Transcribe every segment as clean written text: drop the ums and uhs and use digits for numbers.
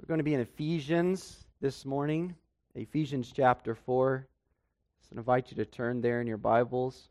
We're going to be in Ephesians this morning, Ephesians chapter 4. So I invite you to turn there in your Bibles.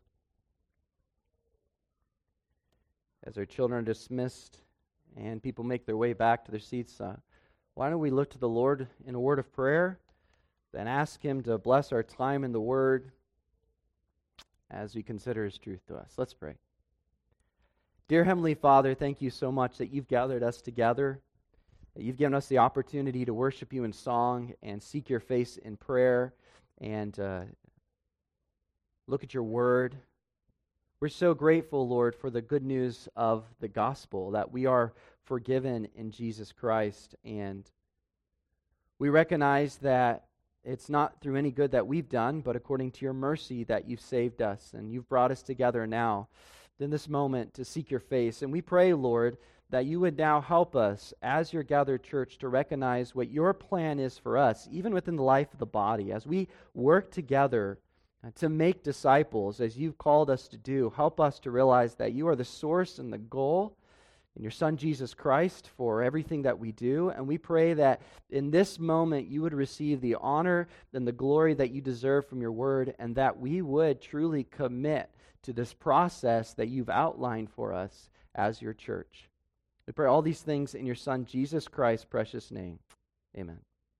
As our children are dismissed and people make their way back to their seats, why don't we look to the Lord in a word of prayer, then ask Him to bless our time in the Word as we consider His truth to us. Let's pray. Dear Heavenly Father, thank you so much that you've gathered us together, that you've given us the opportunity to worship you in song and seek your face in prayer and look at your word. We're so grateful, Lord, for the good news of the gospel, that we are forgiven in Jesus Christ. And we recognize that it's not through any good that we've done, but according to your mercy that you've saved us. And you've brought us together now in this moment to seek your face. And we pray, Lord, that you would now help us as your gathered church to recognize what your plan is for us, even within the life of the body, as we work together to make disciples as you've called us to do. Help us to realize that you are the source and the goal in your Son Jesus Christ for everything that we do. And we pray that in this moment you would receive the honor and the glory that you deserve from your word, and that we would truly commit to this process that you've outlined for us as your church. We pray all these things in your Son Jesus Christ's precious name. Amen.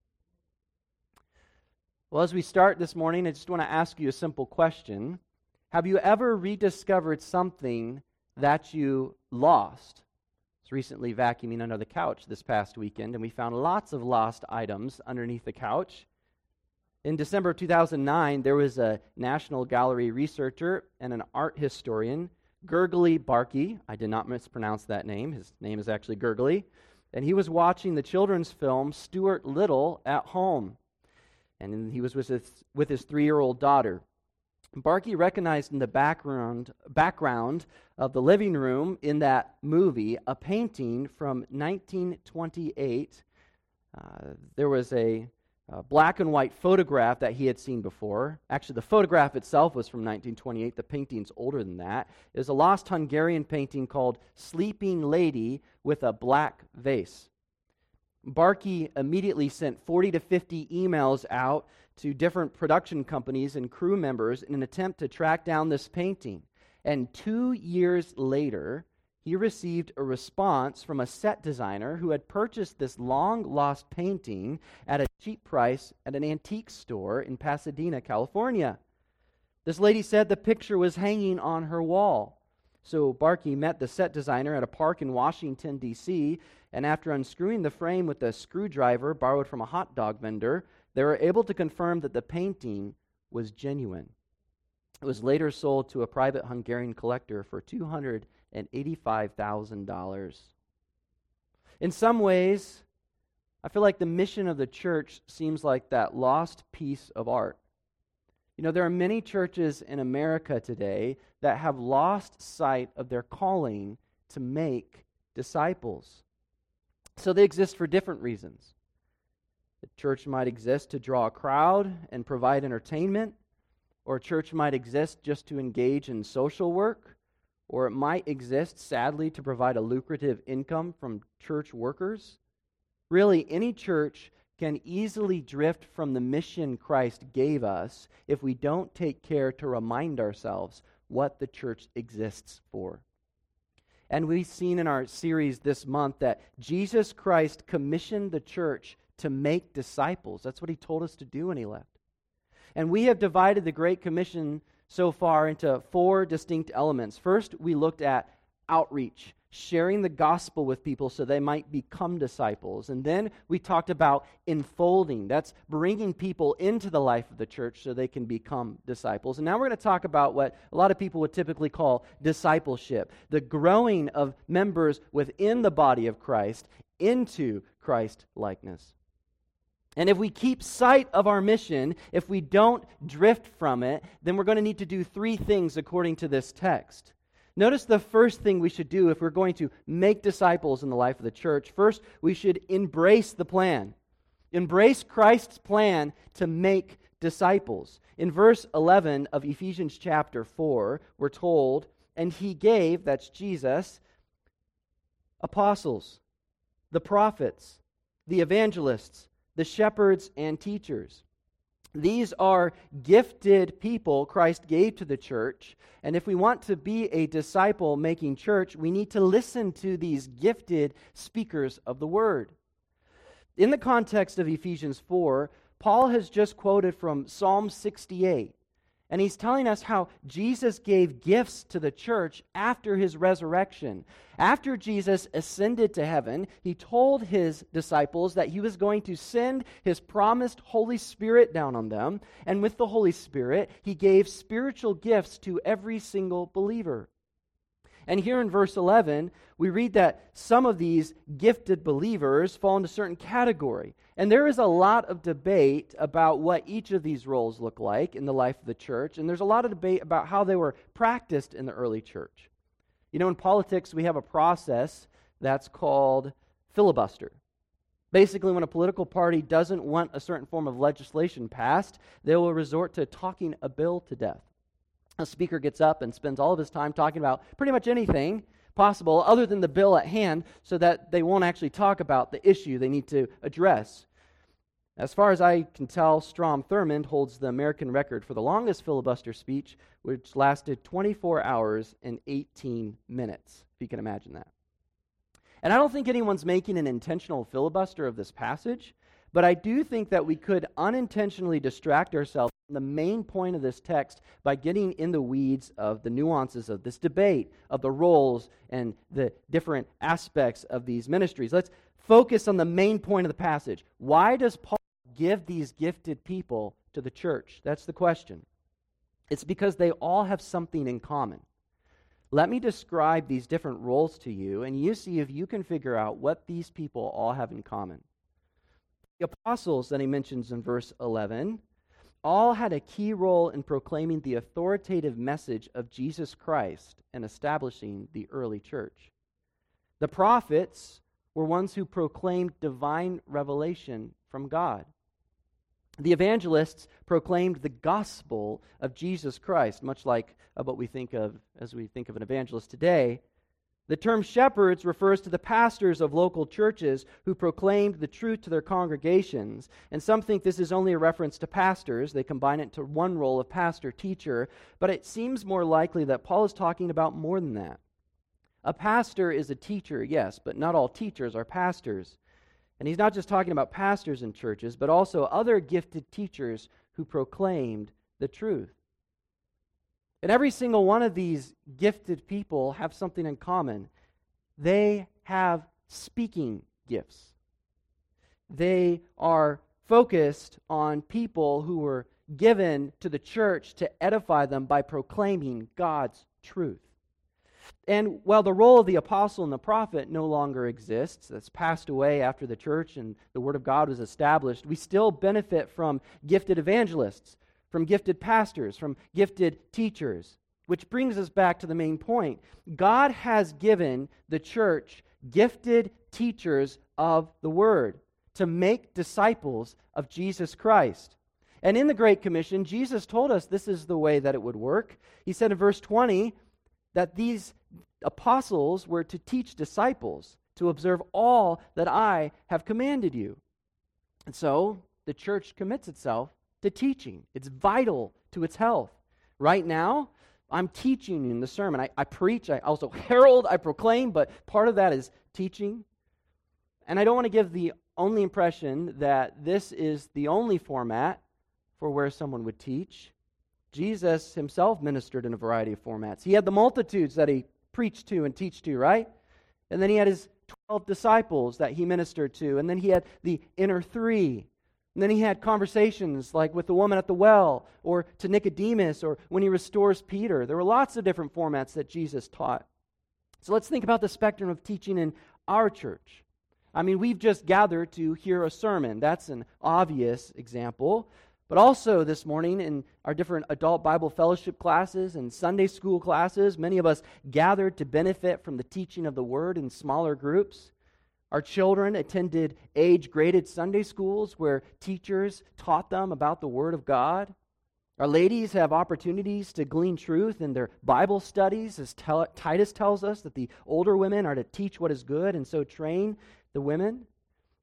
Well, as we start this morning, I just want to ask you a simple question. Have you ever rediscovered something that you lost? I was recently vacuuming under the couch this past weekend, and we found lots of lost items underneath the couch. In December of 2009, there was a National Gallery researcher and an art historian, Gurgly Barkey. I did not mispronounce that name. His name is actually Gurgly. And he was watching the children's film Stuart Little at home. And he was with his 3-year-old daughter. Barkey recognized in the background of the living room in that movie a painting from 1928. There was a black and white photograph that he had seen before. Actually, the photograph itself was from 1928. The painting's older than that. It was a lost Hungarian painting called Sleeping Lady with a Black Vase. Barkey immediately sent 40 to 50 emails out to different production companies and crew members in an attempt to track down this painting. And 2 years later, he received a response from a set designer who had purchased this long-lost painting at a cheap price at an antique store in Pasadena, California. This lady said the picture was hanging on her wall. So Barkey met the set designer at a park in Washington, D.C., and after unscrewing the frame with a screwdriver borrowed from a hot dog vendor, they were able to confirm that the painting was genuine. It was later sold to a private Hungarian collector for $285,000. In some ways, I feel like the mission of the church seems like that lost piece of art. You know, there are many churches in America today that have lost sight of their calling to make disciples. So they exist for different reasons. The church might exist to draw a crowd and provide entertainment, or a church might exist just to engage in social work, or it might exist, sadly, to provide a lucrative income from church workers. Really, any church can easily drift from the mission Christ gave us if we don't take care to remind ourselves what the church exists for. And we've seen in our series this month that Jesus Christ commissioned the church to make disciples. That's what He told us to do when He left. And we have divided the Great Commission so far into 4 distinct elements. First, we looked at outreach, sharing the gospel with people so they might become disciples. And then we talked about enfolding. That's bringing people into the life of the church so they can become disciples. And now we're going to talk about what a lot of people would typically call discipleship, the growing of members within the body of Christ into Christ-likeness. And if we keep sight of our mission, if we don't drift from it, then we're going to need to do 3 things according to this text. Notice the first thing we should do if we're going to make disciples in the life of the church. First, we should embrace the plan. Embrace Christ's plan to make disciples. In verse 11 of Ephesians chapter 4, we're told, and He gave, that's Jesus, apostles, the prophets, the evangelists, the shepherds, and teachers. These are gifted people Christ gave to the church, and if we want to be a disciple-making church, we need to listen to these gifted speakers of the word. In the context of Ephesians 4, Paul has just quoted from Psalm 68, and he's telling us how Jesus gave gifts to the church after his resurrection. After Jesus ascended to heaven, he told his disciples that he was going to send his promised Holy Spirit down on them, and with the Holy Spirit, he gave spiritual gifts to every single believer. And here in verse 11, we read that some of these gifted believers fall into a certain category. And there is a lot of debate about what each of these roles look like in the life of the church. And there's a lot of debate about how they were practiced in the early church. You know, in politics, we have a process that's called filibuster. Basically, when a political party doesn't want a certain form of legislation passed, they will resort to talking a bill to death. A speaker gets up and spends all of his time talking about pretty much anything possible other than the bill at hand, so that they won't actually talk about the issue they need to address. As far as I can tell, Strom Thurmond holds the American record for the longest filibuster speech, which lasted 24 hours and 18 minutes, if you can imagine that. And I don't think anyone's making an intentional filibuster of this passage, but I do think that we could unintentionally distract ourselves from the main point of this text by getting in the weeds of the nuances of this debate, of the roles and the different aspects of these ministries. Let's focus on the main point of the passage. Why does Paul give these gifted people to the church? That's the question. It's because they all have something in common. Let me describe these different roles to you, and you see if you can figure out what these people all have in common. The apostles that he mentions in verse 11 all had a key role in proclaiming the authoritative message of Jesus Christ and establishing the early church. The prophets were ones who proclaimed divine revelation from God. The evangelists proclaimed the gospel of Jesus Christ, much like what we think of as we think of an evangelist today. The term shepherds refers to the pastors of local churches who proclaimed the truth to their congregations. And some think this is only a reference to pastors. They combine it to one role of pastor-teacher. But it seems more likely that Paul is talking about more than that. A pastor is a teacher, yes, but not all teachers are pastors. And he's not just talking about pastors in churches, but also other gifted teachers who proclaimed the truth. And every single one of these gifted people have something in common. They have speaking gifts. They are focused on people who were given to the church to edify them by proclaiming God's truth. And while the role of the apostle and the prophet no longer exists, that's passed away after the church and the word of God was established, we still benefit from gifted evangelists, from gifted pastors, from gifted teachers. Which brings us back to the main point. God has given the church gifted teachers of the Word to make disciples of Jesus Christ. And in the Great Commission, Jesus told us this is the way that it would work. He said in verse 20 that these apostles were to teach disciples to observe all that I have commanded you. And so the church commits itself to teaching. It's vital to its health. Right now, I'm teaching in the sermon. I preach, I also herald, I proclaim, but part of that is teaching. And I don't want to give the only impression that this is the only format for where someone would teach. Jesus himself ministered in a variety of formats. He had the multitudes that he preached to and teach to, right? And then he had his 12 disciples that he ministered to. And then he had the inner three. And then he had conversations like with the woman at the well, or to Nicodemus, or when he restores Peter. There were lots of different formats that Jesus taught. So let's think about the spectrum of teaching in our church. I mean, we've just gathered to hear a sermon. That's an obvious example. But also this morning in our different adult Bible fellowship classes and Sunday school classes, many of us gathered to benefit from the teaching of the Word in smaller groups. Our children attended age-graded Sunday schools where teachers taught them about the Word of God. Our ladies have opportunities to glean truth in their Bible studies, as Titus tells us that the older women are to teach what is good and so train the women.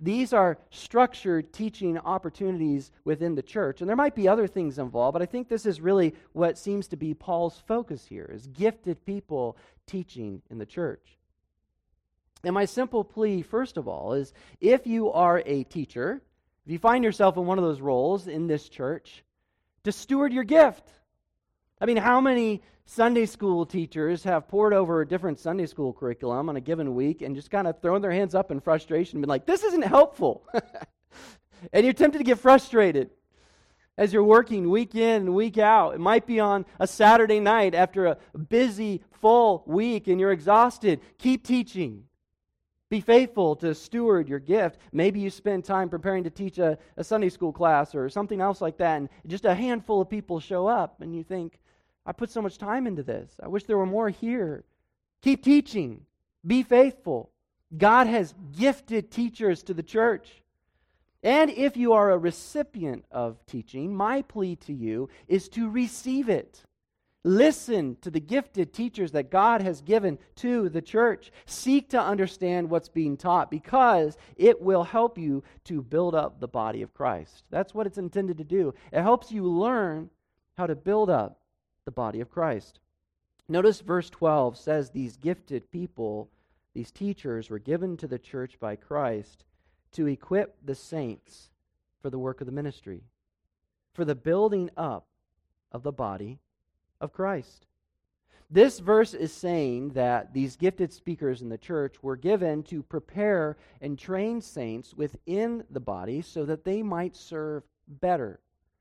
these are structured teaching opportunities within the church. And there might be other things involved, but I think this is really what seems to be Paul's focus here, is gifted people teaching in the church. And my simple plea, first of all, is if you are a teacher, if you find yourself in one of those roles in this church, to steward your gift. I mean, how many Sunday school teachers have pored over a different Sunday school curriculum on a given week and just kind of thrown their hands up in frustration and been like, this isn't helpful. And you're tempted to get frustrated as you're working week in and week out. It might be on a Saturday night after a busy, full week and you're exhausted. Keep teaching. Be faithful to steward your gift. Maybe you spend time preparing to teach a Sunday school class or something else like that, and just a handful of people show up, and you think, I put so much time into this. I wish there were more here. Keep teaching. Be faithful. God has gifted teachers to the church. And if you are a recipient of teaching, my plea to you is to receive it. Listen to the gifted teachers that God has given to the church. Seek to understand what's being taught because it will help you to build up the body of Christ. That's what it's intended to do. It helps you learn how to build up the body of Christ. Notice verse 12 says these gifted people, these teachers, were given to the church by Christ to equip the saints for the work of the ministry, for the building up of the body of Christ. This verse is saying that these gifted speakers in the church were given to prepare and train saints within the body so that they might serve better.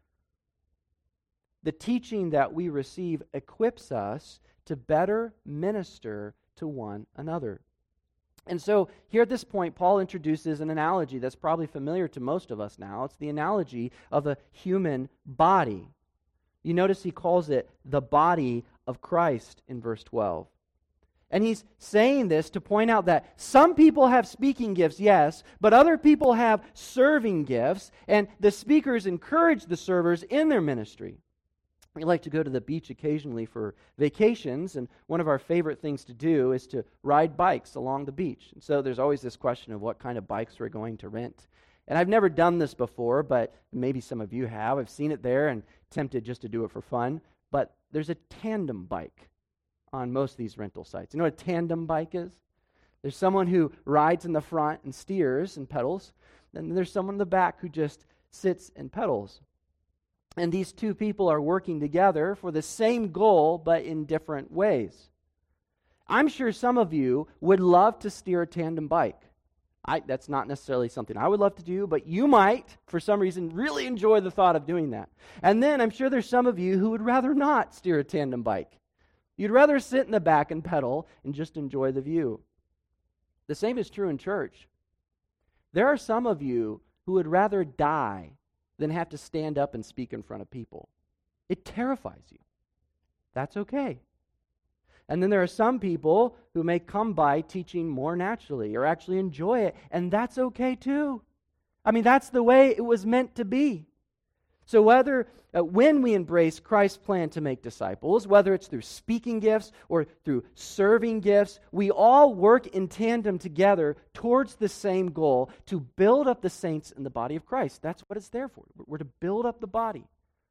The teaching that we receive equips us to better minister to one another. And so here at this point, Paul introduces an analogy that's probably familiar to most of us now. It's the analogy of a human body. You notice he calls it the body of Christ in verse 12. And he's saying this to point out that some people have speaking gifts, yes, but other people have serving gifts, and the speakers encourage the servers in their ministry. We like to go to the beach occasionally for vacations, and one of our favorite things to do is to ride bikes along the beach. And so there's always this question of what kind of bikes we're going to rent. And I've never done this before, but maybe some of you have. I've seen it there and tempted just to do it for fun. But there's a tandem bike on most of these rental sites. You know what a tandem bike is? There's someone who rides in the front and steers and pedals, and there's someone in the back who just sits and pedals. And these two people are working together for the same goal, but in different ways. I'm sure some of you would love to steer a tandem bike. That's not necessarily something I would love to do, but you might, for some reason, really enjoy the thought of doing that. And then I'm sure there's some of you who would rather not steer a tandem bike. You'd rather sit in the back and pedal and just enjoy the view. The same is true in church. There are some of you who would rather die than have to stand up and speak in front of people. It terrifies you. That's okay. And then there are some people who may come by teaching more naturally or actually enjoy it, and that's okay too. I mean, that's the way it was meant to be. So when we embrace Christ's plan to make disciples, whether it's through speaking gifts or through serving gifts, we all work in tandem together towards the same goal, to build up the saints in the body of Christ. That's what it's there for. We're to build up the body.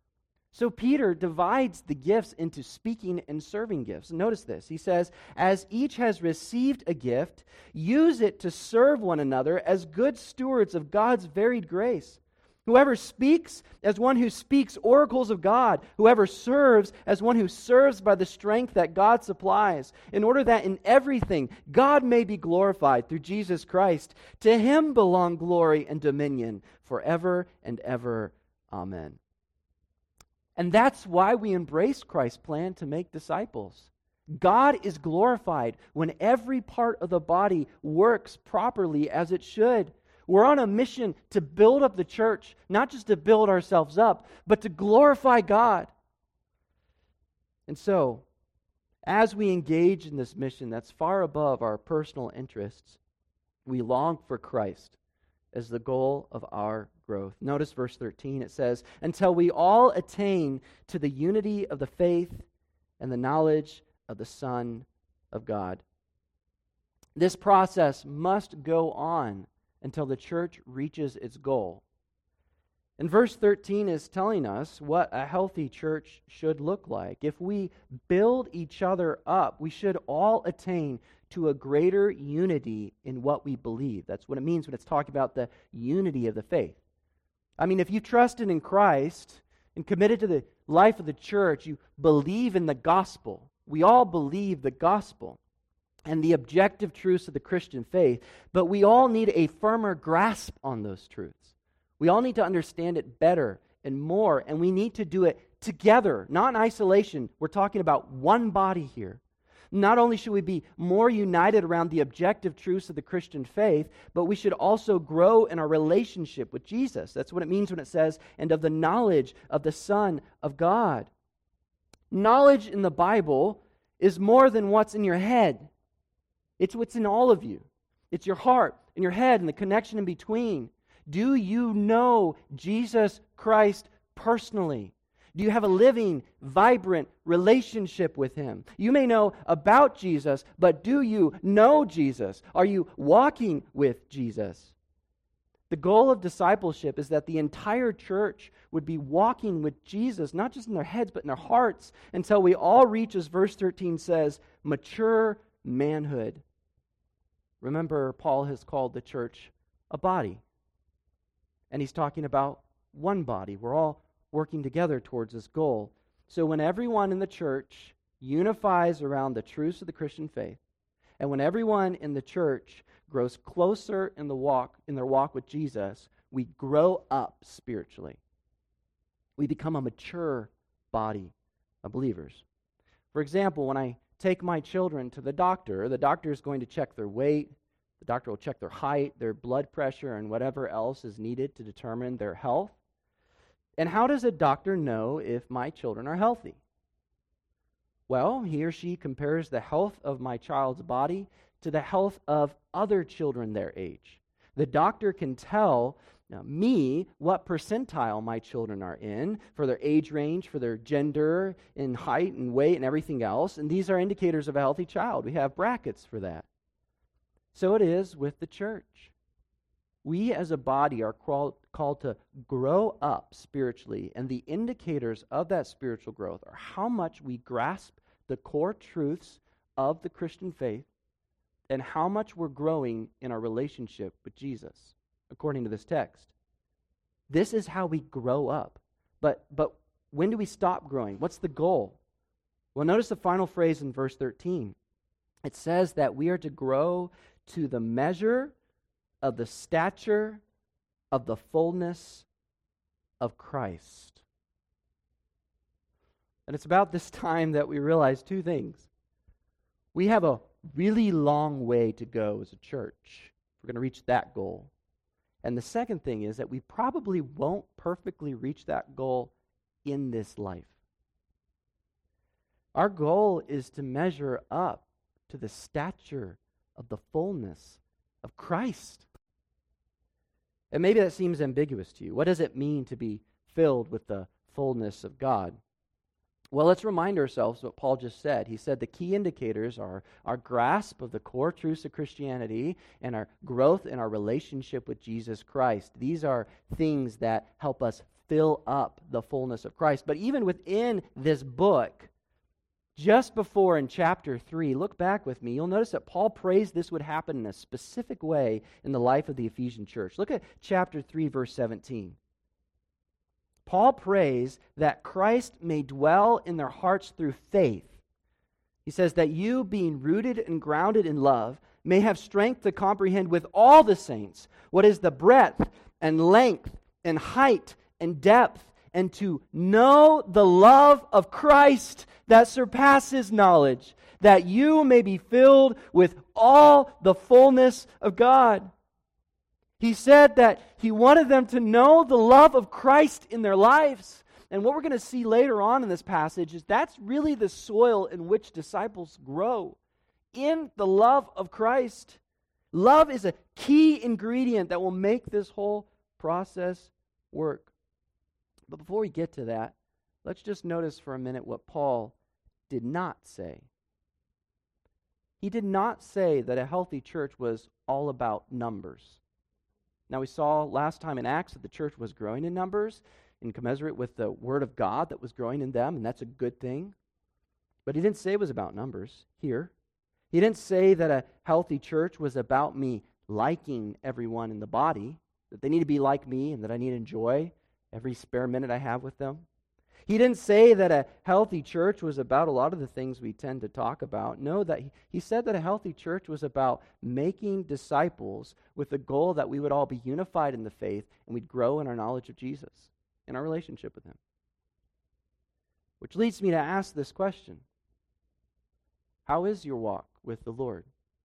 So Peter divides the gifts into speaking and serving gifts. Notice this. He says, as each has received a gift, use it to serve one another as good stewards of God's varied grace. Whoever speaks, as one who speaks oracles of God. Whoever serves, as one who serves by the strength that God supplies, in order that in everything God may be glorified through Jesus Christ. To him belong glory and dominion forever and ever. Amen. And that's why we embrace Christ's plan to make disciples. God is glorified when every part of the body works properly as it should. We're on a mission to build up the church, not just to build ourselves up, but to glorify God. And so, as we engage in this mission that's far above our personal interests, we long for Christ as the goal of our growth. Notice verse 13. It says, until we all attain to the unity of the faith and the knowledge of the Son of God. This process must go on until the church reaches its goal. And verse 13 is telling us what a healthy church should look like. If we build each other up, we should all attain to a greater unity in what we believe. That's what it means when it's talking about the unity of the faith. I mean, if you trusted in Christ and committed to the life of the church, you believe in the gospel. We all believe the gospel and the objective truths of the Christian faith, but we all need a firmer grasp on those truths. We all need to understand it better and more, and we need to do it together, not in isolation. We're talking about one body here. Not only should we be more united around the objective truths of the Christian faith, but we should also grow in our relationship with Jesus. That's what it means when it says, and of the knowledge of the Son of God. Knowledge in the Bible is more than what's in your head. It's what's in all of you. It's your heart and your head and the connection in between. Do you know Jesus Christ personally? Do you have a living, vibrant relationship with Him? You may know about Jesus, but do you know Jesus? Are you walking with Jesus? The goal of discipleship is that the entire church would be walking with Jesus, not just in their heads, but in their hearts, until we all reach, as verse 13 says, mature manhood. Remember, Paul has called the church a body. And he's talking about one body. We're all working together towards this goal. So when everyone in the church unifies around the truths of the Christian faith, and when everyone in the church grows closer in their walk with Jesus, we grow up spiritually. We become a mature body of believers. For example, when I take my children to the doctor is going to check their weight. The doctor will check their height, their blood pressure, and whatever else is needed to determine their health. And how does a doctor know if my children are healthy? Well, he or she compares the health of my child's body to the health of other children their age. The doctor can tell me what percentile my children are in for their age range, for their gender, and height and weight and everything else. And these are indicators of a healthy child. We have brackets for that. So it is with the church. We as a body are called to grow up spiritually, and the indicators of that spiritual growth are how much we grasp the core truths of the Christian faith and how much we're growing in our relationship with Jesus, according to this text. This is how we grow up. But when do we stop growing? What's the goal? Well, notice the final phrase in verse 13. It says that we are to grow to the measure of the stature of the fullness of Christ. And it's about this time that we realize two things. We have a really long way to go as a church. We're going to reach that goal. And the second thing is that we probably won't perfectly reach that goal in this life. Our goal is to measure up to the stature of the fullness of Christ. And maybe that seems ambiguous to you. What does it mean to be filled with the fullness of God? Well, let's remind ourselves what Paul just said. He said the key indicators are our grasp of the core truths of Christianity and our growth in our relationship with Jesus Christ. These are things that help us fill up the fullness of Christ. But even within this book, just before in chapter 3, look back with me, you'll notice that Paul prays this would happen in a specific way in the life of the Ephesian church. Look at chapter 3, verse 17. Paul prays that Christ may dwell in their hearts through faith. He says that you, being rooted and grounded in love, may have strength to comprehend with all the saints what is the breadth and length and height and depth, and to know the love of Christ that surpasses knowledge, that you may be filled with all the fullness of God. He said that he wanted them to know the love of Christ in their lives. And what we're going to see later on in this passage is that's really the soil in which disciples grow, in the love of Christ. Love is a key ingredient that will make this whole process work. But before we get to that, let's just notice for a minute what Paul did not say. He did not say that a healthy church was all about numbers. Now, we saw last time in Acts that the church was growing in numbers and commensurate with the word of God that was growing in them, and that's a good thing. But he didn't say it was about numbers here. He didn't say that a healthy church was about me liking everyone in the body, that they need to be like me and that I need to enjoy every spare minute I have with them. He didn't say that a healthy church was about a lot of the things we tend to talk about. No, that he said that a healthy church was about making disciples with the goal that we would all be unified in the faith and we'd grow in our knowledge of Jesus, in our relationship with him. Which leads me to ask this question. How is your walk with the Lord?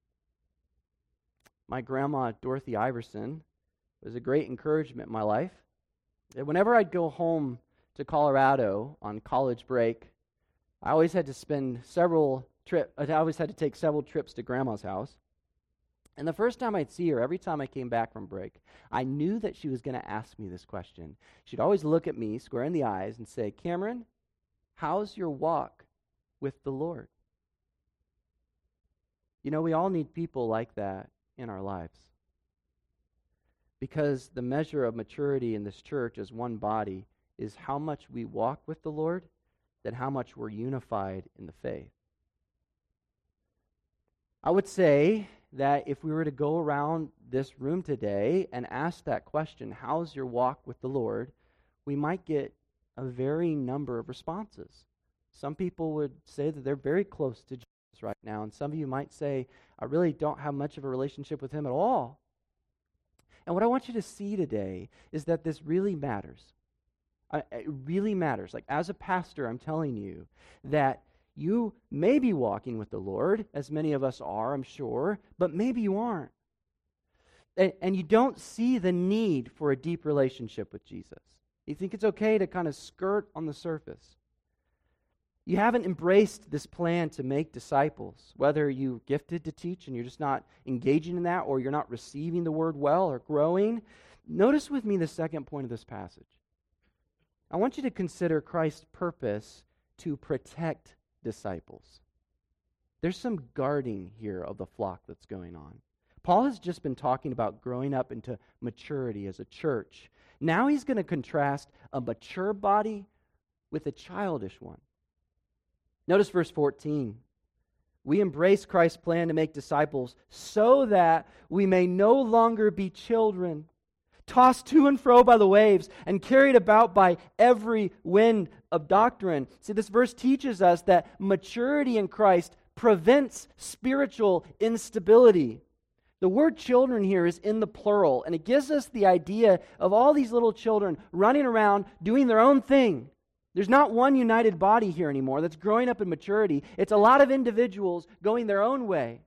My grandma, Dorothy Iverson, was a great encouragement in my life. Whenever I'd go home to Colorado on college break, I always had to take several trips to Grandma's house. And the first time I'd see her, every time I came back from break, I knew that she was going to ask me this question. She'd always look at me square in the eyes and say, "Cameron, how's your walk with the Lord?" You know, we all need people like that in our lives. Because the measure of maturity in this church as one body is how much we walk with the Lord, than how much we're unified in the faith. I would say that if we were to go around this room today and ask that question, how's your walk with the Lord, we might get a varying number of responses. Some people would say that they're very close to Jesus right now, and some of you might say, I really don't have much of a relationship with him at all. And what I want you to see today is that this really matters. It really matters. Like, as a pastor, I'm telling you that you may be walking with the Lord, as many of us are, I'm sure, but maybe you aren't. And you don't see the need for a deep relationship with Jesus. You think it's okay to kind of skirt on the surface. You haven't embraced this plan to make disciples, whether you're gifted to teach and you're just not engaging in that, or you're not receiving the word well or growing. Notice with me the second point of this passage. I want you to consider Christ's purpose to protect disciples. There's some guarding here of the flock that's going on. Paul has just been talking about growing up into maturity as a church. Now he's going to contrast a mature body with a childish one. Notice verse 14. We embrace Christ's plan to make disciples so that we may no longer be children, tossed to and fro by the waves and carried about by every wind of doctrine. See, this verse teaches us that maturity in Christ prevents spiritual instability. The word children here is in the plural, and it gives us the idea of all these little children running around doing their own thing. There's not one united body here anymore that's growing up in maturity. It's a lot of individuals going their own way.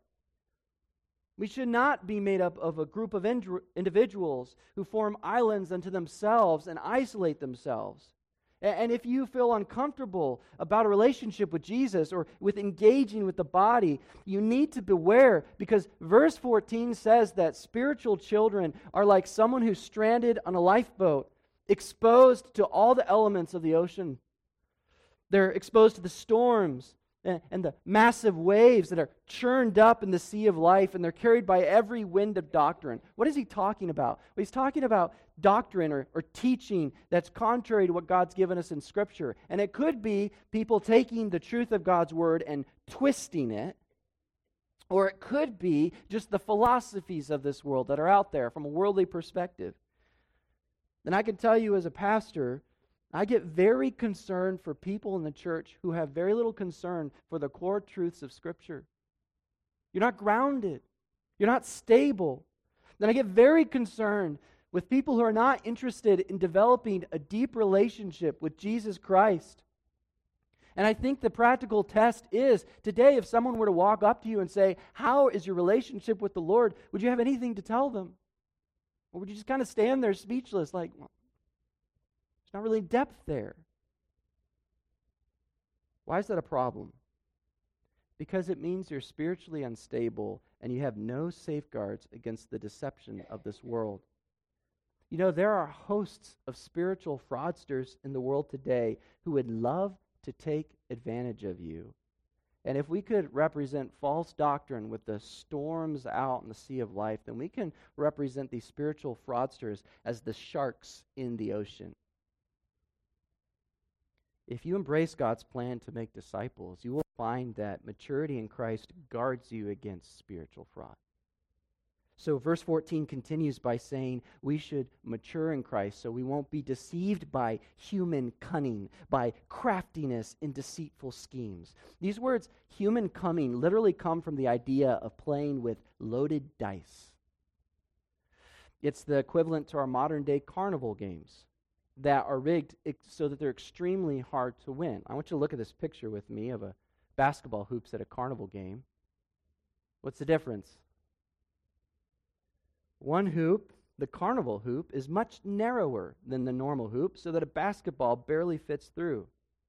We should not be made up of a group of individuals who form islands unto themselves and isolate themselves. And if you feel uncomfortable about a relationship with Jesus or with engaging with the body, you need to beware, because verse 14 says that spiritual children are like someone who's stranded on a lifeboat, exposed to all the elements of the ocean. They're exposed to the storms and the massive waves that are churned up in the sea of life, and they're carried by every wind of doctrine. What is he talking about? Well, he's talking about doctrine or teaching that's contrary to what God's given us in Scripture. And it could be people taking the truth of God's Word and twisting it, or it could be just the philosophies of this world that are out there from a worldly perspective. And I can tell you as a pastor, I get very concerned for people in the church who have very little concern for the core truths of Scripture. You're not grounded. You're not stable. Then I get very concerned with people who are not interested in developing a deep relationship with Jesus Christ. And I think the practical test is, today, if someone were to walk up to you and say, "How is your relationship with the Lord?" would you have anything to tell them? Or would you just kind of stand there speechless, like, well, there's not really depth there? Why is that a problem? Because it means you're spiritually unstable and you have no safeguards against the deception of this world. You know, there are hosts of spiritual fraudsters in the world today who would love to take advantage of you. And if we could represent false doctrine with the storms out in the sea of life, then we can represent these spiritual fraudsters as the sharks in the ocean. If you embrace God's plan to make disciples, you will find that maturity in Christ guards you against spiritual fraud. So verse 14 continues by saying we should mature in Christ so we won't be deceived by human cunning, by craftiness in deceitful schemes. These words, human cunning, literally come from the idea of playing with loaded dice. It's the equivalent to our modern day carnival games that are rigged so that they're extremely hard to win. I want you to look at this picture with me of a basketball hoops at a carnival game. What's the difference? One hoop, the carnival hoop, is much narrower than the normal hoop so that a basketball barely fits through.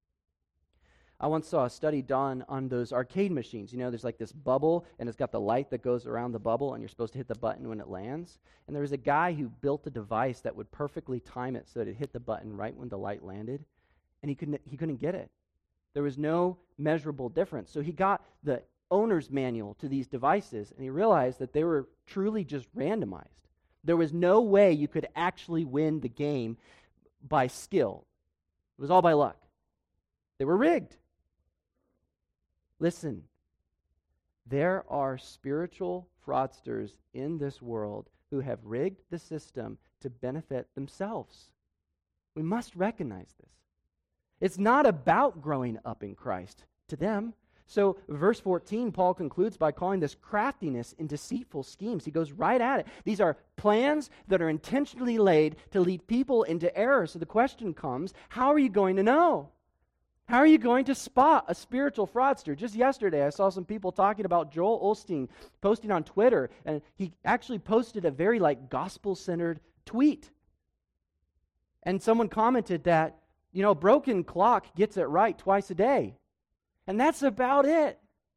I once saw a study done on those arcade machines. You know, there's like this bubble, and it's got the light that goes around the bubble, and you're supposed to hit the button when it lands. And there was a guy who built a device that would perfectly time it so that it hit the button right when the light landed, and he couldn't get it. There was no measurable difference. So he got the owner's manual to these devices, and he realized that they were truly just randomized. There was no way you could actually win the game by skill. It was all by luck. They were rigged. Listen, there are spiritual fraudsters in this world who have rigged the system to benefit themselves. We must recognize this. It's not about growing up in Christ to them. So verse 14, Paul concludes by calling this craftiness in deceitful schemes. He goes right at it. These are plans that are intentionally laid to lead people into error. So the question comes, how are you going to know? How are you going to spot a spiritual fraudster? Just yesterday, I saw some people talking about Joel Osteen posting on Twitter, and he actually posted a very gospel-centered tweet. And someone commented that, broken clock gets it right twice a day. And that's about it.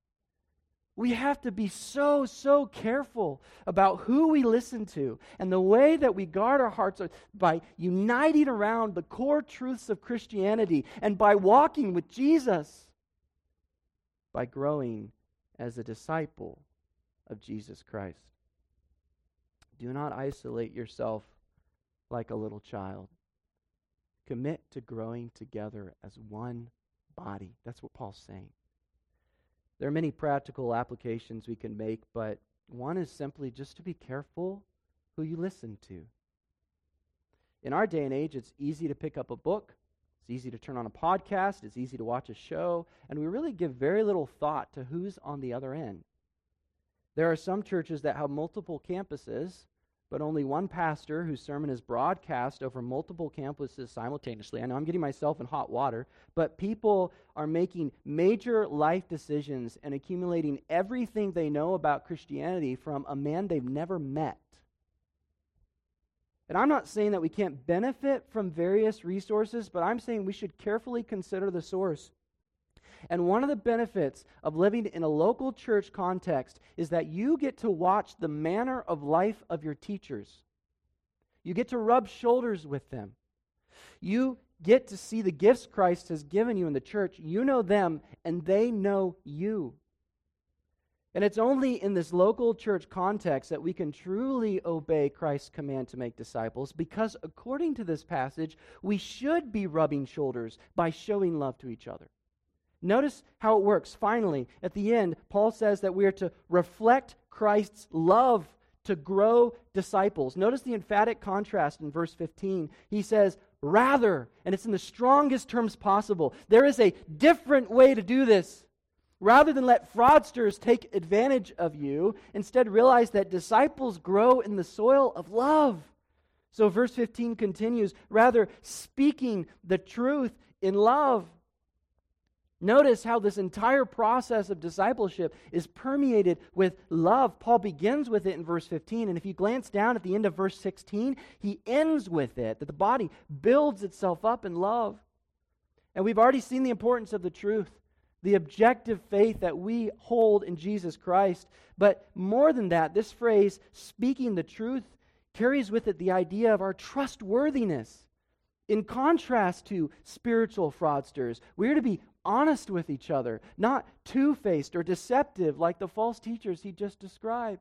We have to be so careful about who we listen to. And the way that we guard our hearts are by uniting around the core truths of Christianity and by walking with Jesus, by growing as a disciple of Jesus Christ. Do not isolate yourself like a little child. Commit to growing together as one body. That's what Paul's saying. There are many practical applications we can make, but one is simply just to be careful who you listen to. In our day and age, it's easy to pick up a book, it's easy to turn on a podcast, it's easy to watch a show, and we really give very little thought to who's on the other end. There are some churches that have multiple campuses, but only one pastor whose sermon is broadcast over multiple campuses simultaneously. I know I'm getting myself in hot water, but people are making major life decisions and accumulating everything they know about Christianity from a man they've never met. And I'm not saying that we can't benefit from various resources, but I'm saying we should carefully consider the source. And one of the benefits of living in a local church context is that you get to watch the manner of life of your teachers. You get to rub shoulders with them. You get to see the gifts Christ has given you in the church. You know them, and they know you. And it's only in this local church context that we can truly obey Christ's command to make disciples, because according to this passage, we should be rubbing shoulders by showing love to each other. Notice how it works. Finally, at the end, Paul says that we are to reflect Christ's love to grow disciples. Notice the emphatic contrast in verse 15. He says, rather, and it's in the strongest terms possible, there is a different way to do this. Rather than let fraudsters take advantage of you, instead realize that disciples grow in the soil of love. So verse 15 continues, rather speaking the truth in love. Notice how this entire process of discipleship is permeated with love. Paul begins with it in verse 15, and if you glance down at the end of verse 16, he ends with it, that the body builds itself up in love. And we've already seen the importance of the truth, the objective faith that we hold in Jesus Christ. But more than that, this phrase, speaking the truth, carries with it the idea of our trustworthiness. In contrast to spiritual fraudsters, we're to be honest with each other, not two-faced or deceptive like the false teachers he just described.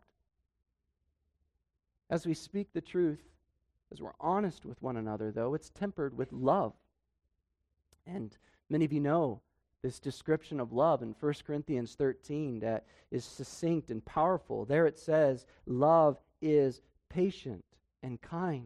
As we speak the truth, as we're honest with one another, though, it's tempered with love. And many of you know this description of love in 1 Corinthians 13 that is succinct and powerful. There it says, love is patient and kind.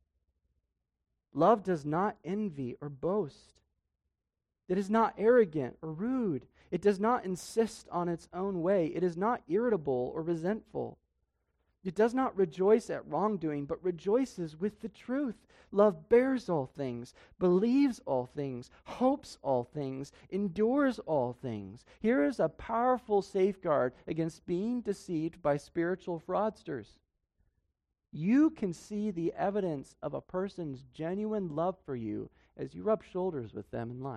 Love does not envy or boast. It is not arrogant or rude. It does not insist on its own way. It is not irritable or resentful. It does not rejoice at wrongdoing, but rejoices with the truth. Love bears all things, believes all things, hopes all things, endures all things. Here is a powerful safeguard against being deceived by spiritual fraudsters. You can see the evidence of a person's genuine love for you as you rub shoulders with them in life.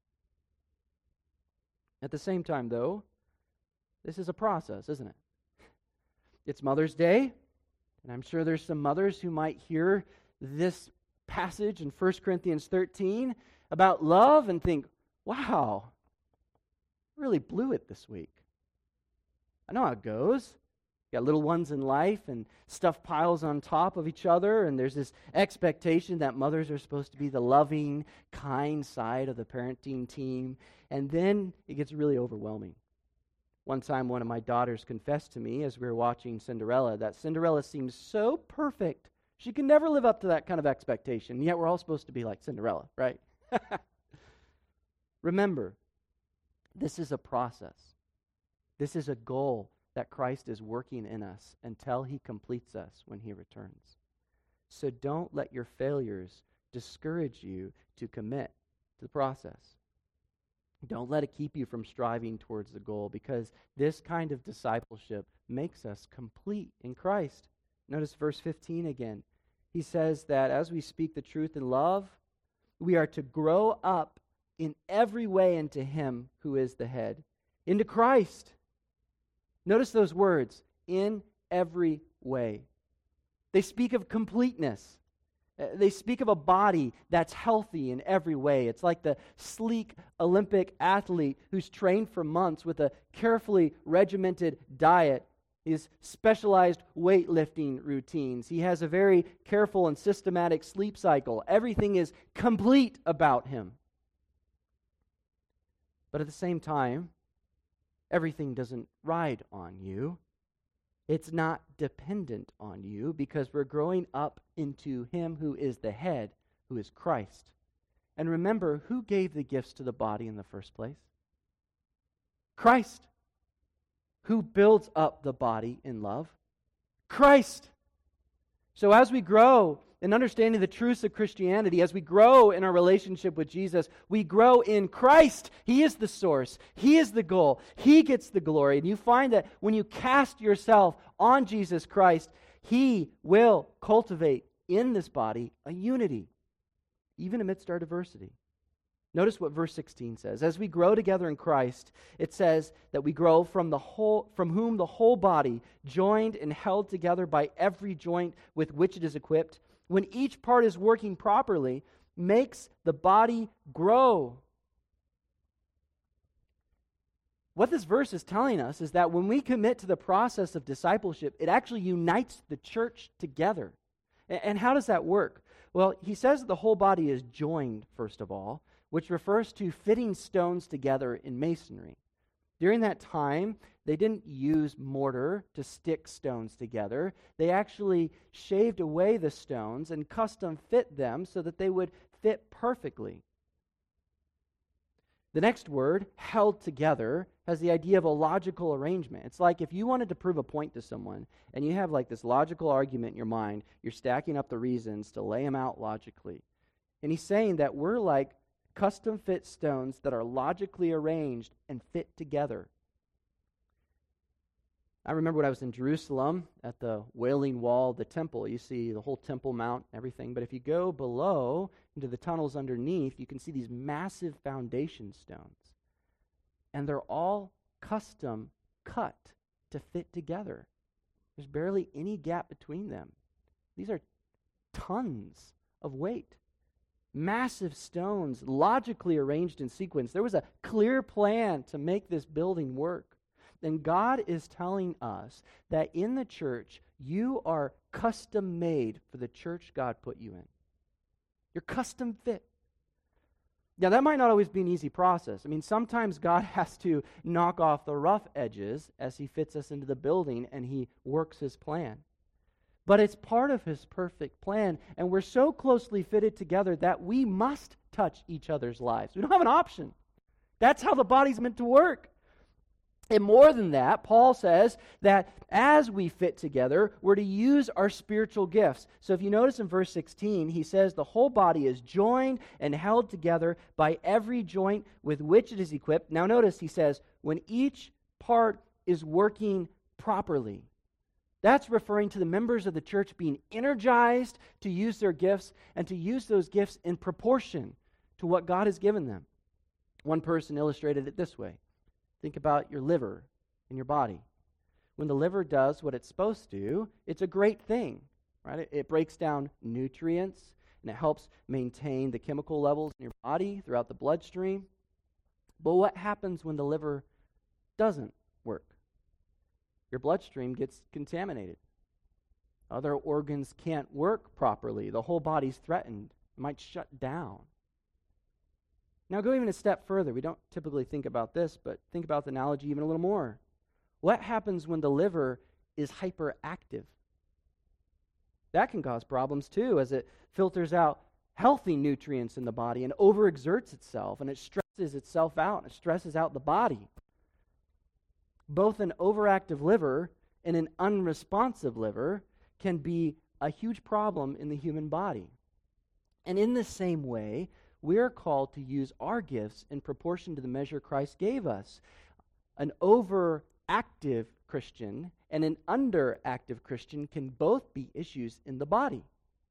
At the same time, though, this is a process, isn't it? It's Mother's Day, and I'm sure there's some mothers who might hear this passage in 1 Corinthians 13 about love and think, wow, I really blew it this week. I know how it goes. You got little ones in life, and stuff piles on top of each other, and there's this expectation that mothers are supposed to be the loving, kind side of the parenting team, and then it gets really overwhelming. One time, one of my daughters confessed to me as we were watching Cinderella that Cinderella seems so perfect. She can never live up to that kind of expectation, yet we're all supposed to be like Cinderella, right? Remember, this is a process. This is a goal that Christ is working in us until he completes us when he returns. So don't let your failures discourage you to commit to the process. Don't let it keep you from striving towards the goal, because this kind of discipleship makes us complete in Christ. Notice verse 15 again. He says that as we speak the truth in love, we are to grow up in every way into him who is the head, into Christ. Notice those words, in every way. They speak of completeness. They speak of a body that's healthy in every way. It's like the sleek Olympic athlete who's trained for months with a carefully regimented diet, his specialized weightlifting routines. He has a very careful and systematic sleep cycle. Everything is complete about him. But at the same time, everything doesn't ride on you. It's not dependent on you, because we're growing up into him who is the head, who is Christ. And remember, who gave the gifts to the body in the first place? Christ. Who builds up the body in love? Christ. So as we grow in understanding the truths of Christianity, as we grow in our relationship with Jesus, we grow in Christ. He is the source. He is the goal. He gets the glory. And you find that when you cast yourself on Jesus Christ, he will cultivate in this body a unity, even amidst our diversity. Notice what verse 16 says. As we grow together in Christ, it says that we grow from whom the whole body, joined and held together by every joint with which it is equipped, when each part is working properly, makes the body grow. What this verse is telling us is that when we commit to the process of discipleship, it actually unites the church together. And how does that work? Well, he says that the whole body is joined, first of all, which refers to fitting stones together in masonry. During that time, they didn't use mortar to stick stones together. They actually shaved away the stones and custom fit them so that they would fit perfectly. The next word, held together, has the idea of a logical arrangement. It's like if you wanted to prove a point to someone and you have like this logical argument in your mind, you're stacking up the reasons to lay them out logically. And he's saying that we're like custom fit stones that are logically arranged and fit together. I remember when I was in Jerusalem at the Wailing Wall of the temple, you see the whole Temple Mount and everything, but if you go below into the tunnels underneath, you can see these massive foundation stones. And they're all custom cut to fit together. There's barely any gap between them. These are tons of weight. Massive stones logically arranged in sequence. There was a clear plan to make this building work. And God is telling us that in the church, you are custom made for the church God put you in. You're custom fit. Now, that might not always be an easy process. I mean, sometimes God has to knock off the rough edges as He fits us into the building and He works His plan. But it's part of His perfect plan, and we're so closely fitted together that we must touch each other's lives. We don't have an option. That's how the body's meant to work. And more than that, Paul says that as we fit together, we're to use our spiritual gifts. So if you notice in verse 16, he says the whole body is joined and held together by every joint with which it is equipped. Now notice he says, when each part is working properly. That's referring to the members of the church being energized to use their gifts and to use those gifts in proportion to what God has given them. One person illustrated it this way. Think about your liver in your body. When the liver does what it's supposed to, it's a great thing, right? It breaks down nutrients, and it helps maintain the chemical levels in your body throughout the bloodstream. But what happens when the liver doesn't work? Your bloodstream gets contaminated. Other organs can't work properly. The whole body's threatened. It might shut down. Now go even a step further. We don't typically think about this, but think about the analogy even a little more. What happens when the liver is hyperactive? That can cause problems too, as it filters out healthy nutrients in the body and overexerts itself, and it stresses itself out, and it stresses out the body. Both an overactive liver and an unresponsive liver can be a huge problem in the human body. And in the same way, we are called to use our gifts in proportion to the measure Christ gave us. An overactive Christian and an underactive Christian can both be issues in the body.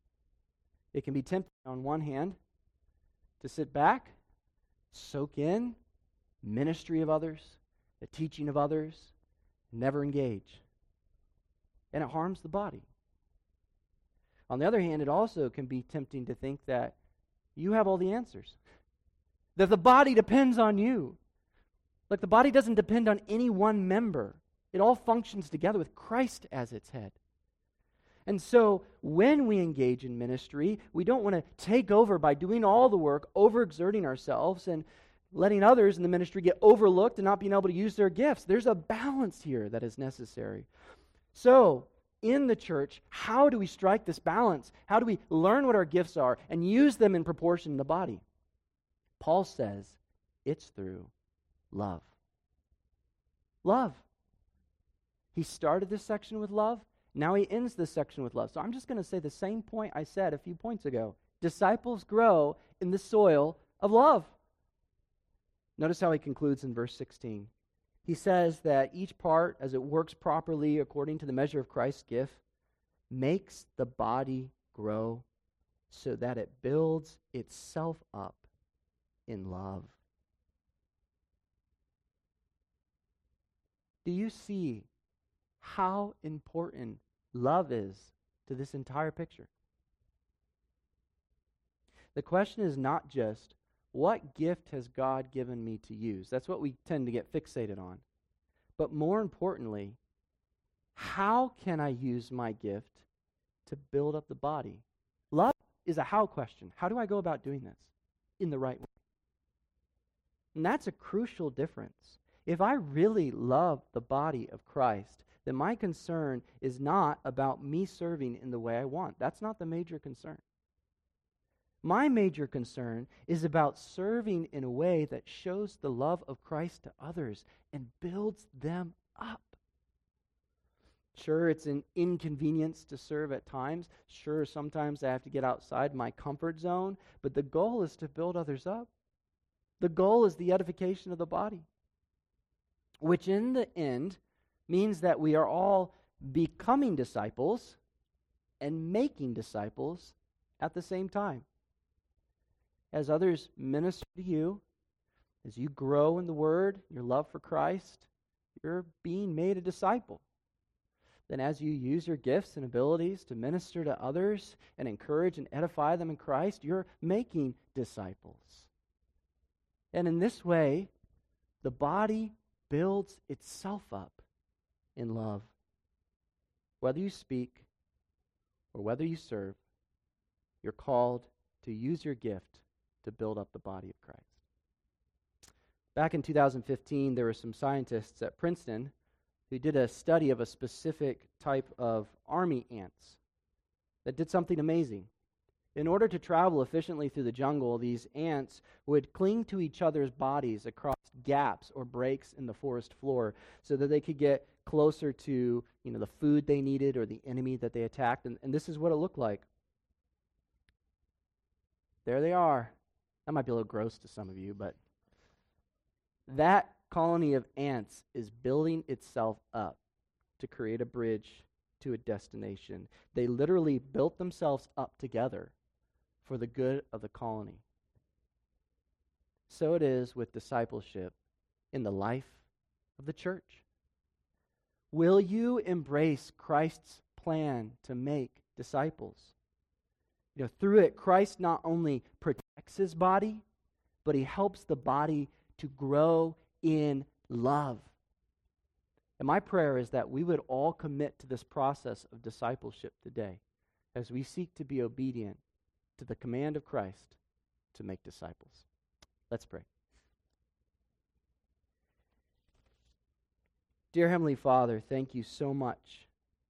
It can be tempting, on one hand, to sit back, soak in ministry of others, the teaching of others, never engage. And it harms the body. On the other hand, it also can be tempting to think that you have all the answers, that the body depends on you. Like the body doesn't depend on any one member. It all functions together with Christ as its head. And so when we engage in ministry, we don't want to take over by doing all the work, overexerting ourselves, and letting others in the ministry get overlooked and not being able to use their gifts. There's a balance here that is necessary. So, in the church, how do we strike this balance? How do we learn what our gifts are and use them in proportion in the body? Paul says it's through love. Love. He started this section with love. Now he ends this section with love. So I'm just going to say the same point I said a few points ago. Disciples grow in the soil of love. Notice how he concludes in verse 16. He says that each part, as it works properly according to the measure of Christ's gift, makes the body grow so that it builds itself up in love. Do you see how important love is to this entire picture? The question is not just, what gift has God given me to use? That's what we tend to get fixated on. But more importantly, how can I use my gift to build up the body? Love is a how question. How do I go about doing this in the right way? And that's a crucial difference. If I really love the body of Christ, then my concern is not about me serving in the way I want. That's not the major concern. My major concern is about serving in a way that shows the love of Christ to others and builds them up. Sure, it's an inconvenience to serve at times. Sure, sometimes I have to get outside my comfort zone, but the goal is to build others up. The goal is the edification of the body, which in the end means that we are all becoming disciples and making disciples at the same time. As others minister to you, as you grow in the Word, your love for Christ, you're being made a disciple. then as you use your gifts and abilities to minister to others and encourage and edify them in Christ, you're making disciples. And in this way, the body builds itself up in love. Whether you speak or whether you serve, you're called to use your gift to build up the body of Christ. Back in 2015, there were some scientists at Princeton who did a study of a specific type of army ants that did something amazing. In order to travel efficiently through the jungle, these ants would cling to each other's bodies across gaps or breaks in the forest floor so that they could get closer to, the food they needed or the enemy that they attacked. And this is what it looked like. There they are. That might be a little gross to some of you, but that colony of ants is building itself up to create a bridge to a destination. They literally built themselves up together for the good of the colony. So it is with discipleship in the life of the church. Will you embrace Christ's plan to make disciples? Through it, Christ not only protects his body, but he helps the body to grow in love. And my prayer is that we would all commit to this process of discipleship today as we seek to be obedient to the command of Christ to make disciples. Let's pray. Dear Heavenly Father, thank you so much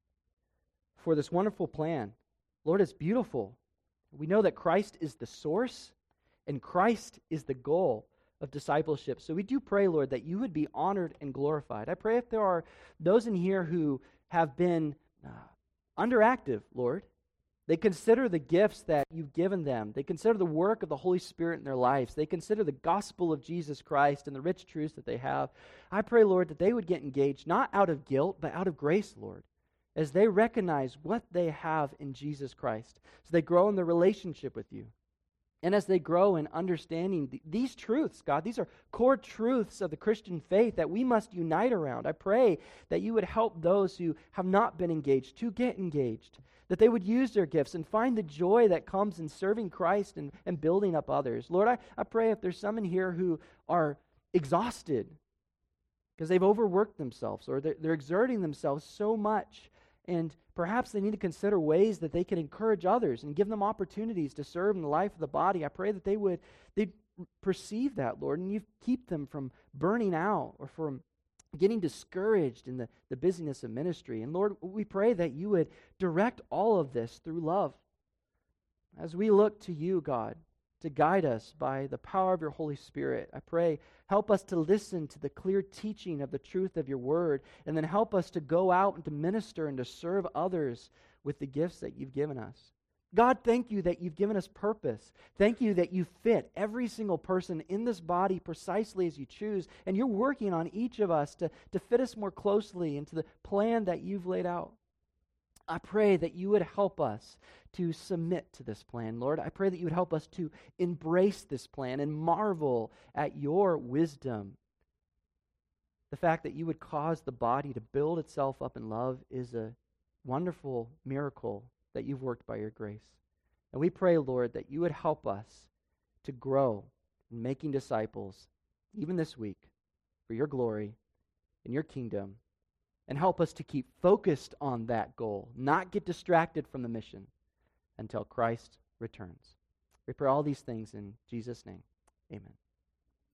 for this wonderful plan. Lord, it's beautiful. We know that Christ is the source and Christ is the goal of discipleship. So we do pray, Lord, that you would be honored and glorified. I pray if there are those in here who have been underactive, Lord, they consider the gifts that you've given them. They consider the work of the Holy Spirit in their lives. They consider the gospel of Jesus Christ and the rich truths that they have. I pray, Lord, that they would get engaged, not out of guilt, but out of grace, Lord, as they recognize what they have in Jesus Christ, so they grow in their relationship with you. And as they grow in understanding these truths, God, these are core truths of the Christian faith that we must unite around. I pray that you would help those who have not been engaged to get engaged, that they would use their gifts and find the joy that comes in serving Christ and building up others. Lord, I pray if there's some in here who are exhausted because they've overworked themselves or they're exerting themselves so much, and perhaps they need to consider ways that they can encourage others and give them opportunities to serve in the life of the body. I pray that they'd perceive that, Lord, and you keep them from burning out or from getting discouraged in the busyness of ministry. And Lord, we pray that you would direct all of this through love. As we look to you, God, to guide us by the power of your Holy Spirit, I pray, help us to listen to the clear teaching of the truth of your word, and then help us to go out and to minister and to serve others with the gifts that you've given us. God, thank you that you've given us purpose. Thank you that you fit every single person in this body precisely as you choose, and you're working on each of us to fit us more closely into the plan that you've laid out. I pray that you would help us to submit to this plan, Lord. I pray that you would help us to embrace this plan and marvel at your wisdom. The fact that you would cause the body to build itself up in love is a wonderful miracle that you've worked by your grace. And we pray, Lord, that you would help us to grow in making disciples, even this week, for your glory and your kingdom. And help us to keep focused on that goal, not get distracted from the mission until Christ returns. We pray all these things in Jesus' name. Amen.